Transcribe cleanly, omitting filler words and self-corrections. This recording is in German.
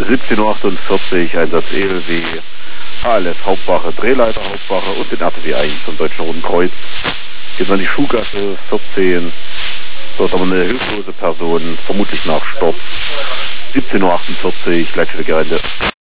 17:48 Uhr, Einsatz ELW, ALS Hauptwache, Drehleiter Hauptwache und den RTW 1 vom Deutschen Roten Kreuz. Geht an die Schuhgasse 14. Dort haben wir eine hilflose Person, vermutlich nach Sturz. 17:48 Uhr, Leitstelle Gerende.